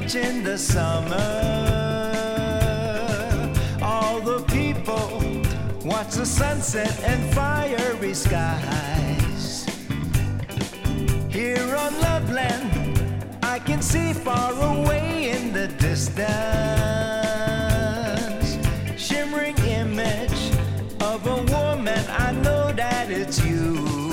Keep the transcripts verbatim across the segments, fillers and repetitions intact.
beach in the summer. All the people watch the sunset and fiery skies. Here on Loveland, I can see far away in the distance, shimmering image of a woman. I know that it's you.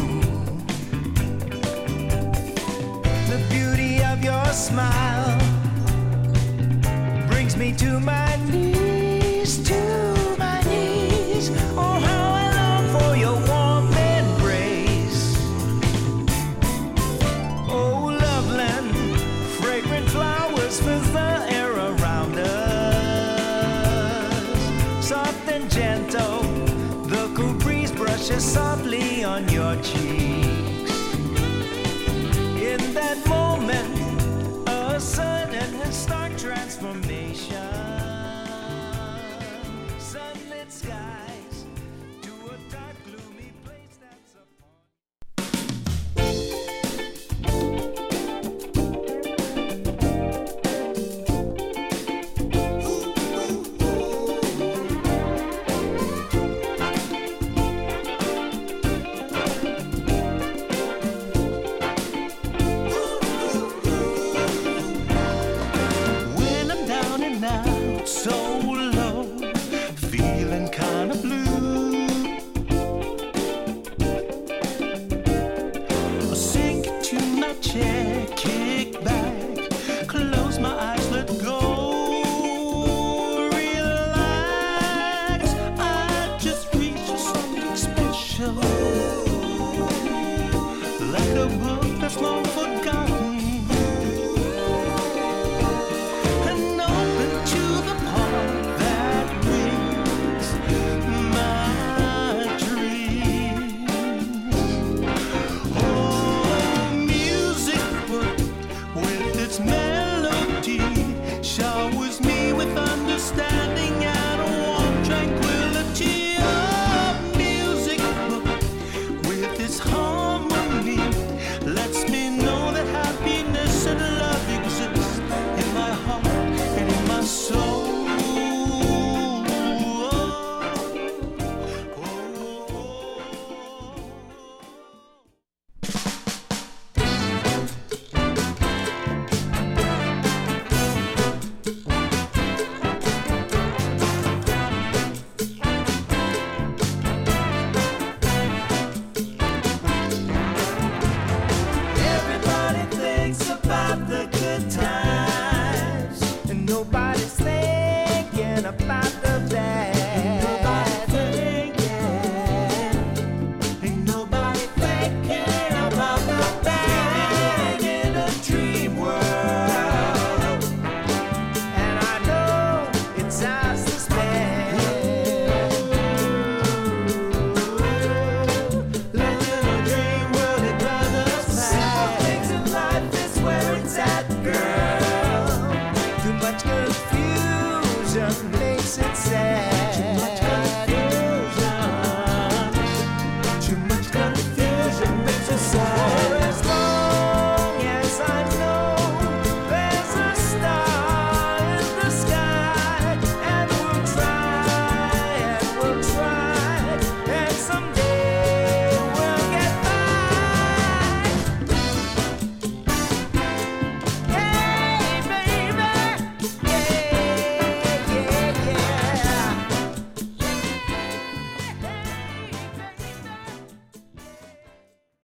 The beauty of your smile brings me to my knees, to my knees. Oh, how I long for your warm embrace. Oh, Loveland, fragrant flowers fill the air around us. Soft and gentle, the cool breeze brushes softly on your cheek.